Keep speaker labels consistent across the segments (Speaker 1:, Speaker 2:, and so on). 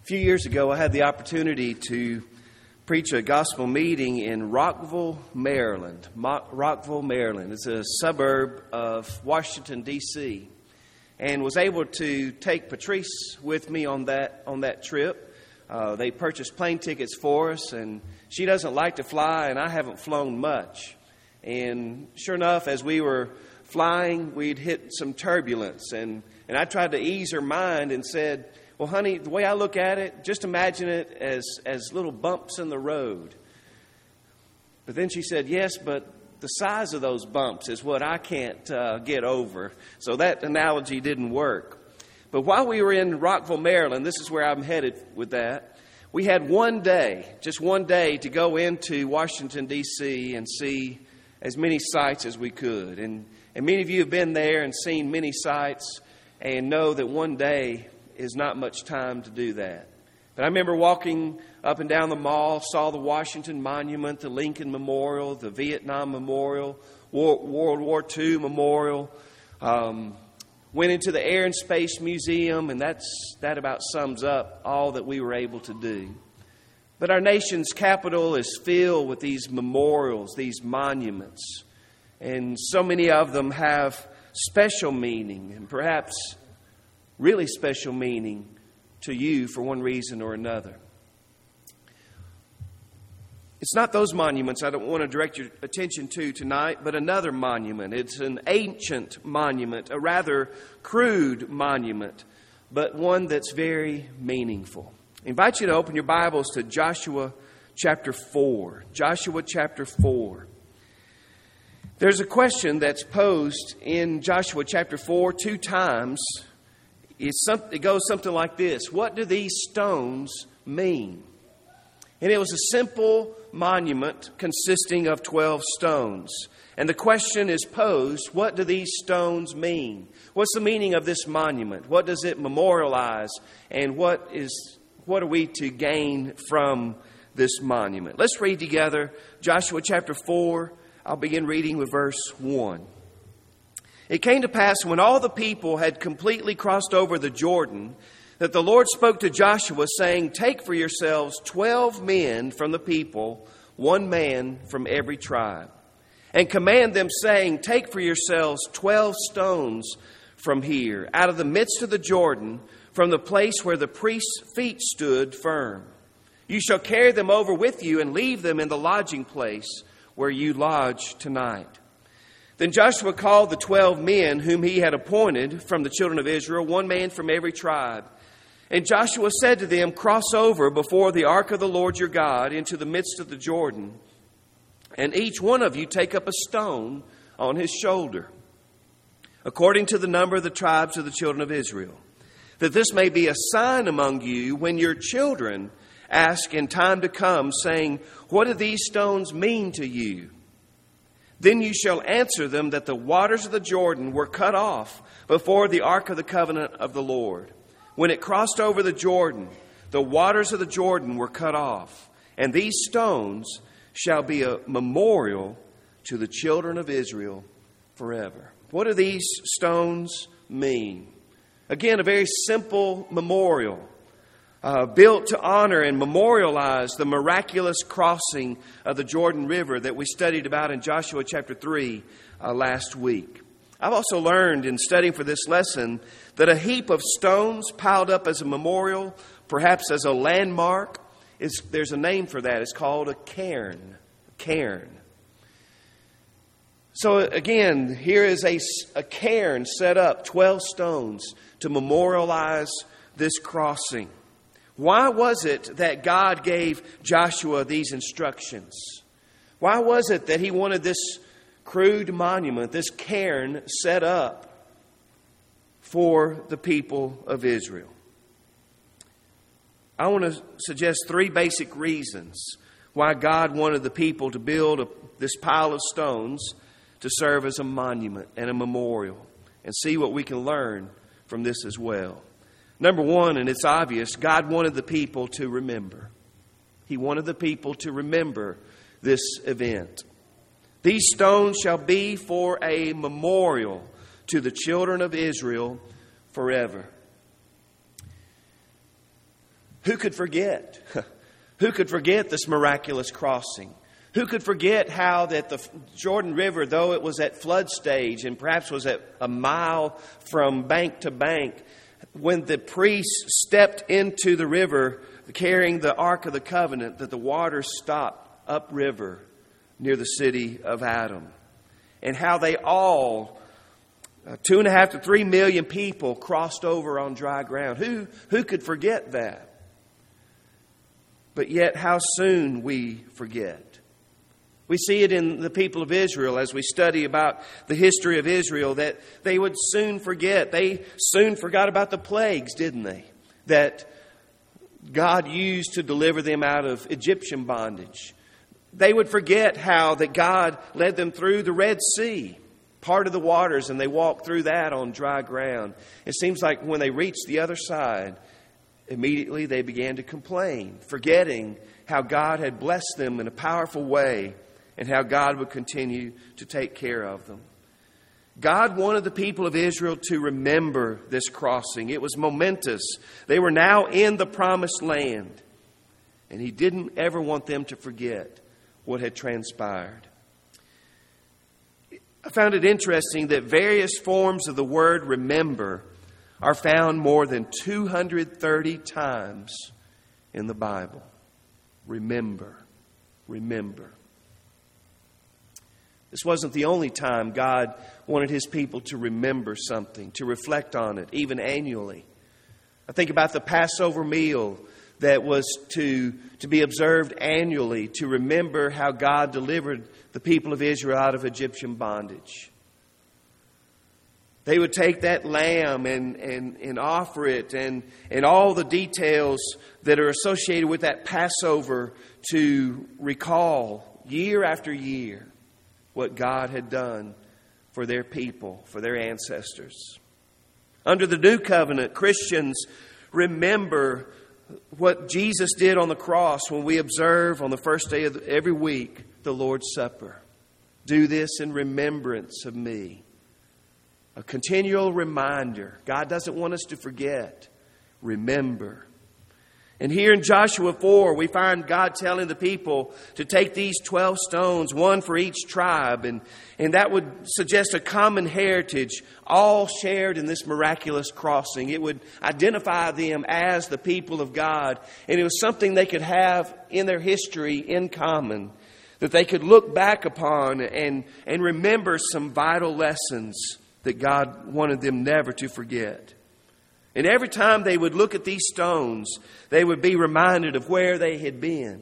Speaker 1: few years ago, I had the opportunity to preach a gospel meeting in Rockville, Maryland. Rockville, Maryland. It's a suburb of Washington, D.C., and was able to take Patrice with me on that trip. They purchased plane tickets for us, and she doesn't like to fly, and I haven't flown much. And sure enough, as we were flying, we'd hit some turbulence, and I tried to ease her mind and said, well, honey, the way I look at it, just imagine it as little bumps in the road. But then she said, yes, but the size of those bumps is what I can't get over. So that analogy didn't work. But while we were in Rockville, Maryland, this is where I'm headed with that, we had just one day to go into Washington, D.C. and see as many sights as we could. And many of you have been there and seen many sights and know that one day is not much time to do that. But I remember walking up and down the mall, saw the Washington Monument, the Lincoln Memorial, the Vietnam Memorial, World War II Memorial, went into the Air and Space Museum, and that about sums up all that we were able to do. But our nation's capital is filled with these memorials, these monuments, and so many of them have special meaning, and perhaps really special meaning to you for one reason or another. It's not those monuments I don't want to direct your attention to tonight, but another monument. It's an ancient monument, a rather crude monument, but one that's very meaningful. I invite you to open your Bibles to Joshua chapter 4. Joshua chapter 4. There's a question that's posed in Joshua chapter 4 two times. It goes something like this. What do these stones mean? And it was a simple monument consisting of 12 stones. And the question is posed, what do these stones mean? What's the meaning of this monument? What does it memorialize? And what are we to gain from this monument? Let's read together Joshua chapter 4. I'll begin reading with verse 1. It came to pass when all the people had completely crossed over the Jordan that the Lord spoke to Joshua, saying, take for yourselves 12 men from the people, one man from every tribe. And command them, saying, take for yourselves 12 stones from here, out of the midst of the Jordan, from the place where the priest's feet stood firm. You shall carry them over with you and leave them in the lodging place where you lodge tonight. Then Joshua called the 12 men whom he had appointed from the children of Israel, one man from every tribe. And Joshua said to them, cross over before the ark of the Lord your God into the midst of the Jordan, and each one of you take up a stone on his shoulder, according to the number of the tribes of the children of Israel, that this may be a sign among you when your children ask in time to come, saying, what do these stones mean to you? Then you shall answer them that the waters of the Jordan were cut off before the ark of the covenant of the Lord. When it crossed over the Jordan, the waters of the Jordan were cut off. And these stones shall be a memorial to the children of Israel forever. What do these stones mean? Again, a very simple memorial. Built to honor and memorialize the miraculous crossing of the Jordan River that we studied about in Joshua chapter 3 last week. I've also learned in studying for this lesson that a heap of stones piled up as a memorial, perhaps as a landmark, there's a name for that. It's called a cairn. Cairn. So again, here is a cairn set up, 12 stones, to memorialize this crossing. Why was it that God gave Joshua these instructions? Why was it that he wanted this crude monument, this cairn, set up for the people of Israel? I want to suggest three basic reasons why God wanted the people to build this pile of stones to serve as a monument and a memorial, and see what we can learn from this as well. Number one, and it's obvious, God wanted the people to remember. He wanted the people to remember this event. These stones shall be for a memorial to the children of Israel forever. Who could forget? Who could forget this miraculous crossing? Who could forget how that the Jordan River, though it was at flood stage and perhaps was at a mile from bank to bank, when the priests stepped into the river carrying the Ark of the Covenant, that the waters stopped upriver near the city of Adam. And how they all, 2.5 to 3 million people, crossed over on dry ground. Who could forget that? But yet how soon we forget. We see it in the people of Israel as we study about the history of Israel, that they would soon forget. They soon forgot about the plagues, didn't they? That God used to deliver them out of Egyptian bondage. They would forget how that God led them through the Red Sea, part of the waters, and they walked through that on dry ground. It seems like when they reached the other side, immediately they began to complain, forgetting how God had blessed them in a powerful way and how God would continue to take care of them. God wanted the people of Israel to remember this crossing. It was momentous. They were now in the promised land. And He didn't ever want them to forget what had transpired. I found it interesting that various forms of the word remember are found more than 230 times in the Bible. Remember. Remember. This wasn't the only time God wanted His people to remember something, to reflect on it, even annually. I think about the Passover meal that was to be observed annually, to remember how God delivered the people of Israel out of Egyptian bondage. They would take that lamb and offer it and all the details that are associated with that Passover to recall year after year what God had done for their people, for their ancestors. Under the New Covenant, Christians remember what Jesus did on the cross when we observe on the first day of every week the Lord's Supper. Do this in remembrance of me. A continual reminder. God doesn't want us to forget. Remember. And here in Joshua 4, we find God telling the people to take these 12 stones, one for each tribe. And that would suggest a common heritage, all shared in this miraculous crossing. It would identify them as the people of God. And it was something they could have in their history in common, that they could look back upon and remember some vital lessons that God wanted them never to forget. And every time they would look at these stones, they would be reminded of where they had been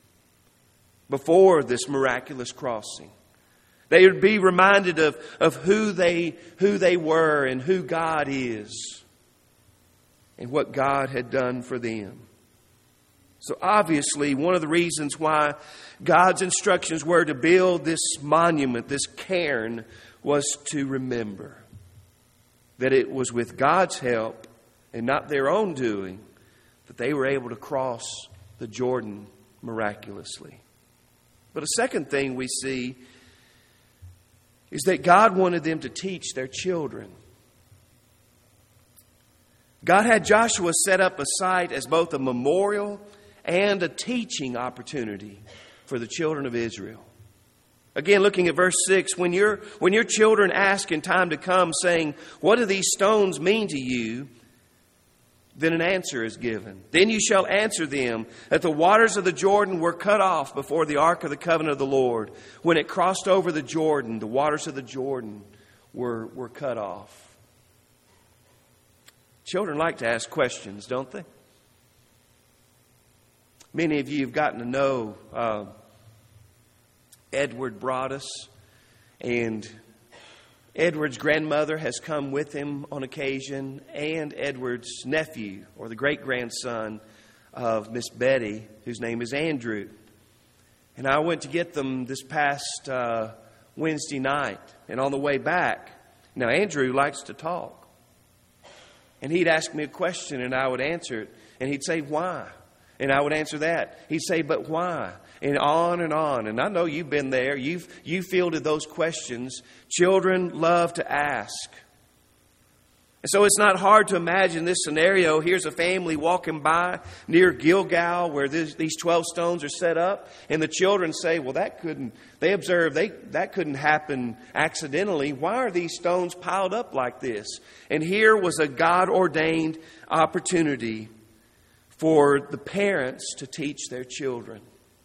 Speaker 1: before this miraculous crossing. They would be reminded of who they were and who God is and what God had done for them. So obviously, one of the reasons why God's instructions were to build this monument, this cairn, was to remember that it was with God's help and not their own doing that they were able to cross the Jordan miraculously. But a second thing we see is that God wanted them to teach their children. God had Joshua set up a site as both a memorial and a teaching opportunity for the children of Israel. Again, looking at verse 6, when your children ask in time to come, saying, "What do these stones mean to you?" then an answer is given. Then you shall answer them that the waters of the Jordan were cut off before the Ark of the Covenant of the Lord. When it crossed over the Jordan, the waters of the Jordan were cut off. Children like to ask questions, don't they? Many of you have gotten to know Edward Broadus, and Edward's grandmother has come with him on occasion, and Edward's nephew, or the great-grandson of Miss Betty, whose name is Andrew. And I went to get them this past Wednesday night, and on the way back, now Andrew likes to talk. And he'd ask me a question, and I would answer it, and he'd say, "Why?" And I would answer that. He'd say, "But why?" And on and on. And I know you've been there. You've fielded those questions. Children love to ask. And so it's not hard to imagine this scenario. Here's a family walking by near Gilgal where these 12 stones are set up. And the children say, well, that couldn't happen accidentally. Why are these stones piled up like this? And here was a God-ordained opportunity for the parents to teach their children.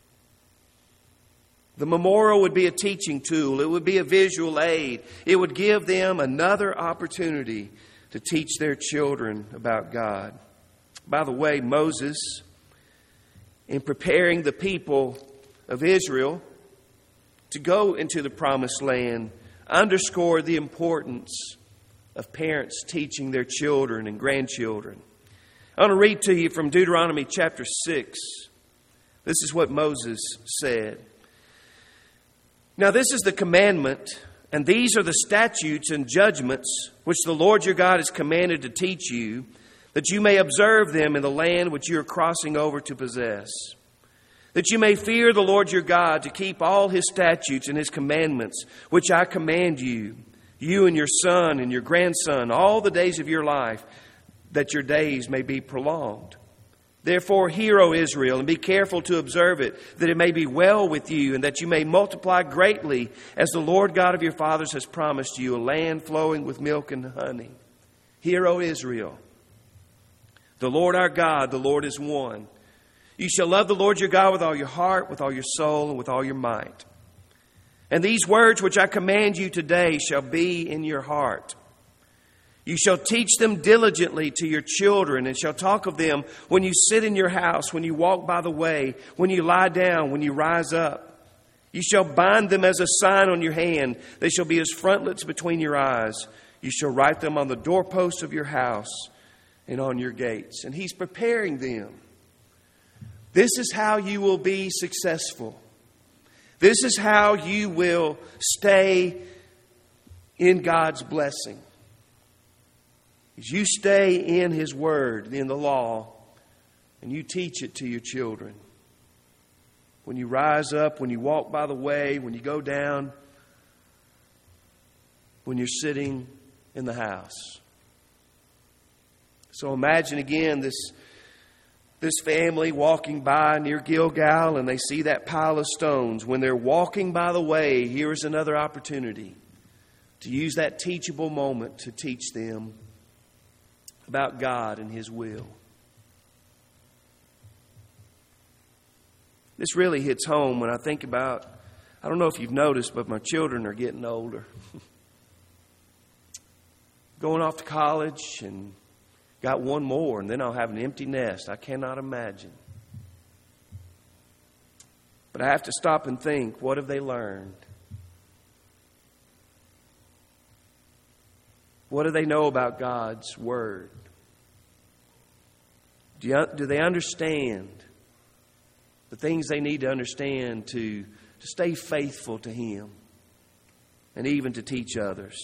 Speaker 1: The memorial would be a teaching tool. It would be a visual aid. It would give them another opportunity to teach their children about God. By the way, Moses, in preparing the people of Israel to go into the promised land, underscored the importance of parents teaching their children and grandchildren. I want to read to you from Deuteronomy chapter 6. This is what Moses said. Now this is the commandment, and these are the statutes and judgments which the Lord your God has commanded to teach you, that you may observe them in the land which you are crossing over to possess. That you may fear the Lord your God, to keep all His statutes and His commandments, which I command you, you and your son and your grandson, all the days of your life, that your days may be prolonged. Therefore, hear, O Israel, and be careful to observe it, that it may be well with you, and that you may multiply greatly, as the Lord God of your fathers has promised you, a land flowing with milk and honey. Hear, O Israel, the Lord our God, the Lord is one. You shall love the Lord your God with all your heart, with all your soul, and with all your might. And these words which I command you today shall be in your heart. You shall teach them diligently to your children, and shall talk of them when you sit in your house, when you walk by the way, when you lie down, when you rise up. You shall bind them as a sign on your hand. They shall be as frontlets between your eyes. You shall write them on the doorposts of your house and on your gates. And He's preparing them. This is how you will be successful. This is how you will stay in God's blessing. As you stay in His Word, in the law, and you teach it to your children. When you rise up, when you walk by the way, when you go down, when you're sitting in the house. So imagine again this family walking by near Gilgal, and they see that pile of stones. When they're walking by the way, here's another opportunity to use that teachable moment to teach them about God and His will. This really hits home when I think about, I don't know if you've noticed, but my children are getting older. Going off to college, and got one more, and then I'll have an empty nest. I cannot imagine. But I have to stop and think, what have they learned? What do they know about God's Word? Do they understand the things they need to understand to stay faithful to Him and even to teach others?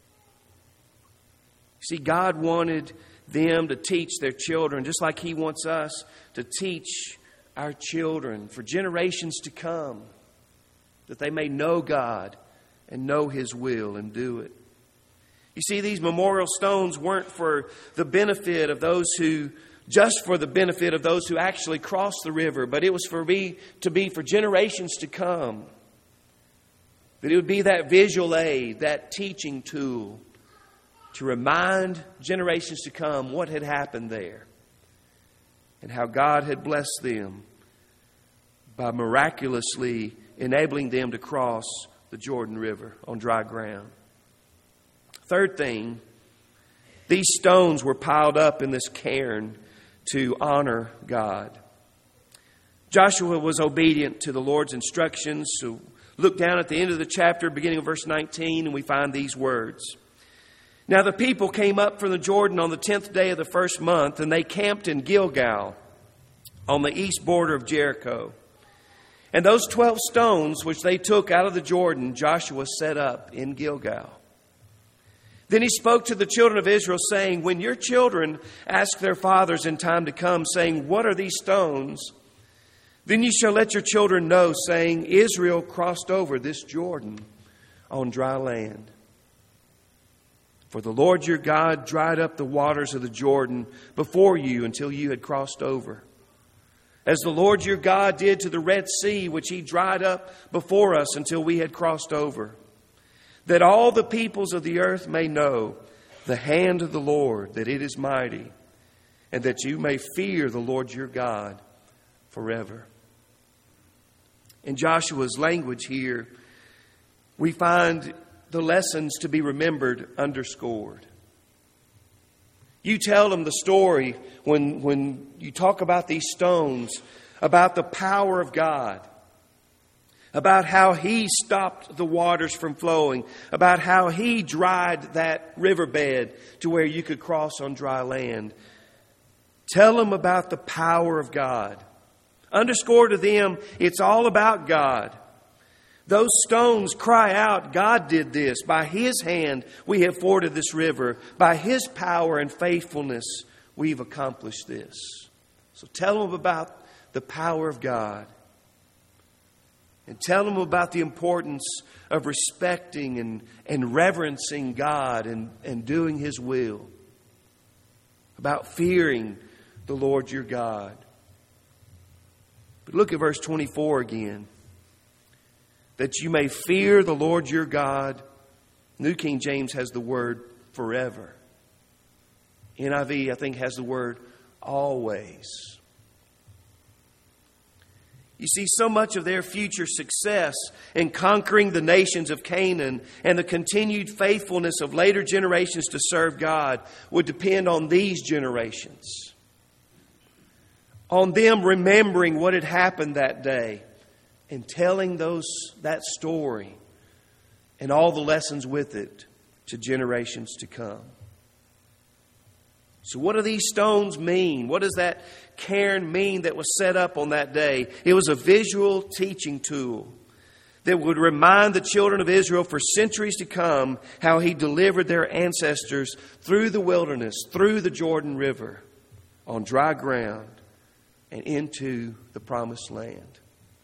Speaker 1: See, God wanted them to teach their children just like He wants us to teach our children for generations to come, that they may know God and know His will and do it. You see, these memorial stones weren't for the benefit of those who actually crossed the river, but it was for generations to come. That it would be that visual aid, that teaching tool to remind generations to come what had happened there and how God had blessed them by miraculously enabling them to cross the Jordan River on dry ground. Third thing, these stones were piled up in this cairn to honor God. Joshua was obedient to the Lord's instructions. So look down at the end of the chapter, beginning of verse 19, and we find these words. Now the people came up from the Jordan on the 10th day of the first month, and they camped in Gilgal on the east border of Jericho. And those 12 stones which they took out of the Jordan, Joshua set up in Gilgal. Then he spoke to the children of Israel, saying, when your children ask their fathers in time to come, saying, what are these stones? Then you shall let your children know, saying, Israel crossed over this Jordan on dry land. For the Lord your God dried up the waters of the Jordan before you until you had crossed over. As the Lord your God did to the Red Sea, which He dried up before us until we had crossed over. That all the peoples of the earth may know the hand of the Lord, that it is mighty, and that you may fear the Lord your God forever. In Joshua's language here, we find the lessons to be remembered underscored. You tell them the story when you talk about these stones, about the power of God, about how He stopped the waters from flowing, about how He dried that riverbed to where you could cross on dry land. Tell them about the power of God. Underscore to them, it's all about God. Those stones cry out, God did this. By His hand we have forded this river. By His power and faithfulness we've accomplished this. So tell them about the power of God. And tell them about the importance of respecting and reverencing God and doing His will. About fearing the Lord your God. But look at verse 24 again. That you may fear the Lord your God. New King James has the word forever. NIV, I think, has the word always. You see, so much of their future success in conquering the nations of Canaan and the continued faithfulness of later generations to serve God would depend on these generations. On them remembering what had happened that day and telling that story and all the lessons with it to generations to come. So what do these stones mean? What does that cairn mean that was set up on that day? It was a visual teaching tool that would remind the children of Israel for centuries to come how He delivered their ancestors through the wilderness, through the Jordan River, on dry ground, and into the promised land.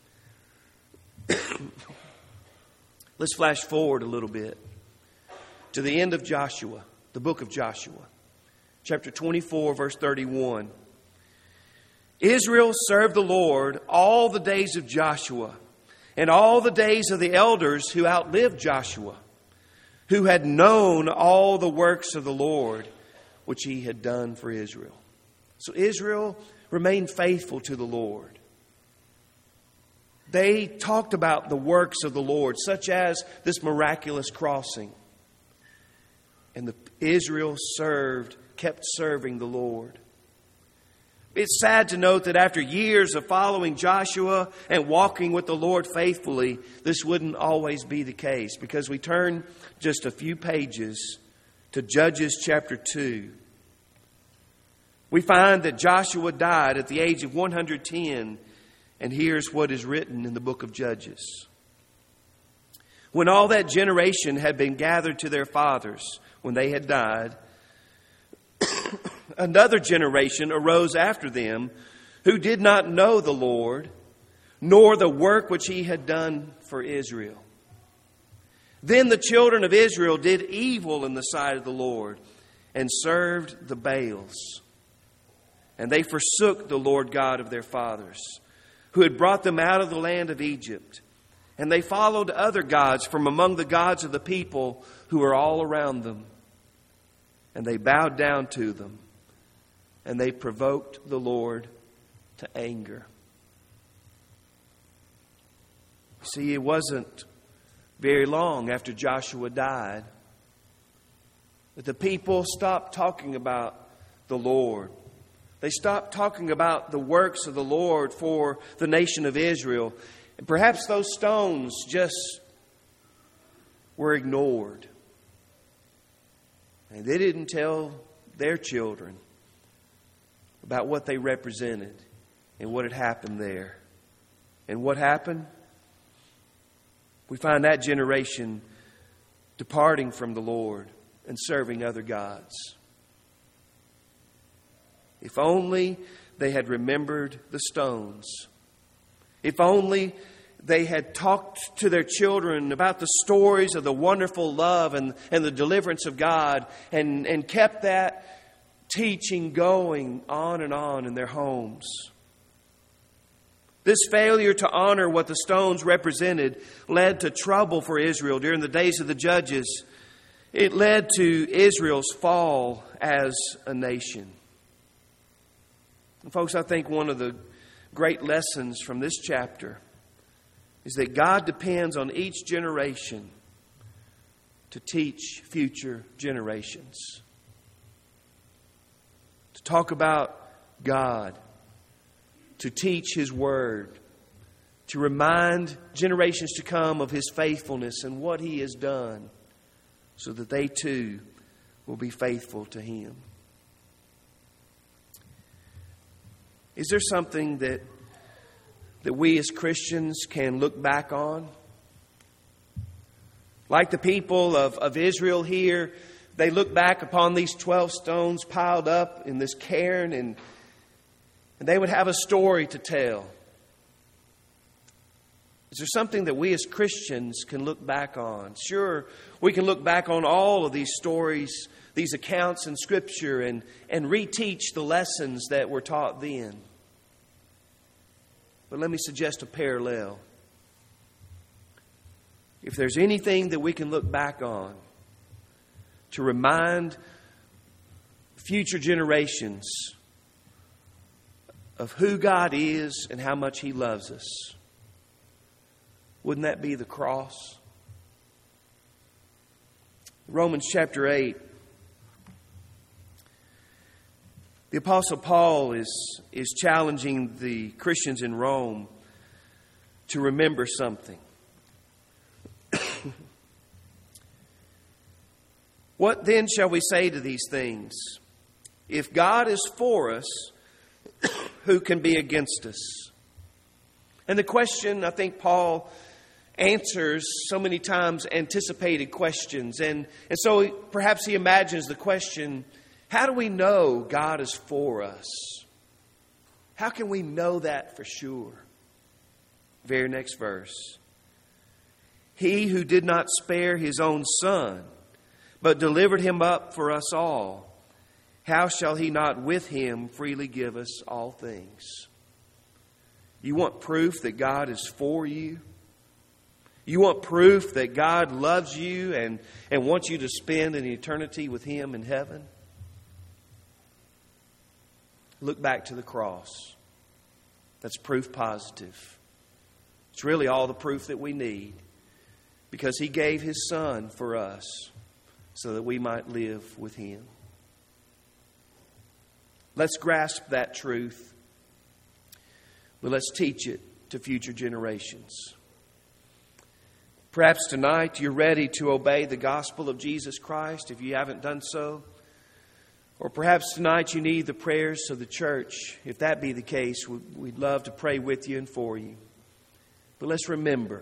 Speaker 1: Let's flash forward a little bit to the end of Joshua, the book of Joshua. Chapter 24, verse 31. Israel served the Lord all the days of Joshua and all the days of the elders who outlived Joshua, who had known all the works of the Lord, which He had done for Israel. So Israel remained faithful to the Lord. They talked about the works of the Lord, such as this miraculous crossing. And Israel kept serving the Lord. It's sad to note that after years of following Joshua and walking with the Lord faithfully, this wouldn't always be the case, because we turn just a few pages to Judges chapter 2. We find that Joshua died at the age of 110, and here's what is written in the book of Judges. When all that generation had been gathered to their fathers, when they had died, another generation arose after them who did not know the Lord, nor the work which He had done for Israel. Then the children of Israel did evil in the sight of the Lord and served the Baals. And they forsook the Lord God of their fathers, who had brought them out of the land of Egypt. And they followed other gods from among the gods of the people who were all around them. And they bowed down to them. And they provoked the Lord to anger. See, it wasn't very long after Joshua died that the people stopped talking about the Lord. They stopped talking about the works of the Lord for the nation of Israel. And perhaps those stones just were ignored. And they didn't tell their children about what they represented and what had happened there. And what happened? We find that generation departing from the Lord and serving other gods. If only they had remembered the stones. If only they had talked to their children about the stories of the wonderful love and the deliverance of God, and kept that teaching going on and on in their homes. This failure to honor what the stones represented led to trouble for Israel during the days of the judges. It led to Israel's fall as a nation. And folks, I think one of the great lessons from this chapter is that God depends on each generation to teach future generations. To talk about God, to teach His Word, to remind generations to come of His faithfulness and what He has done, so that they too will be faithful to Him. Is there something that we as Christians can look back on? Like the people of Israel here, they look back upon these 12 stones piled up in this cairn, and they would have a story to tell. Is there something that we as Christians can look back on? Sure, we can look back on all of these stories, these accounts in Scripture, and reteach the lessons that were taught then. But let me suggest a parallel. If there's anything that we can look back on to remind future generations of who God is and how much He loves us, wouldn't that be the cross? Romans chapter 8. The Apostle Paul is challenging the Christians in Rome to remember something. What then shall we say to these things? If God is for us, who can be against us? And the question, I think Paul answers so many times anticipated questions. And so perhaps he imagines the question, how do we know God is for us? How can we know that for sure? Very next verse. He who did not spare His own Son, but delivered Him up for us all, how shall He not with Him freely give us all things? You want proof that God is for you? You want proof that God loves you and wants you to spend an eternity with Him in heaven? Look back to the cross. That's proof positive. It's really all the proof that we need, because He gave His Son for us so that we might live with Him. Let's grasp that truth, but let's teach it to future generations. Perhaps tonight you're ready to obey the gospel of Jesus Christ if you haven't done so. Or perhaps tonight you need the prayers of the church. If that be the case, we'd love to pray with you and for you. But let's remember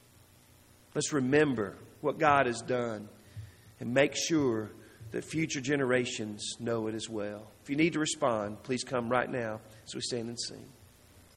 Speaker 1: what God has done and make sure that future generations know it as well. If you need to respond, please come right now as we stand and sing.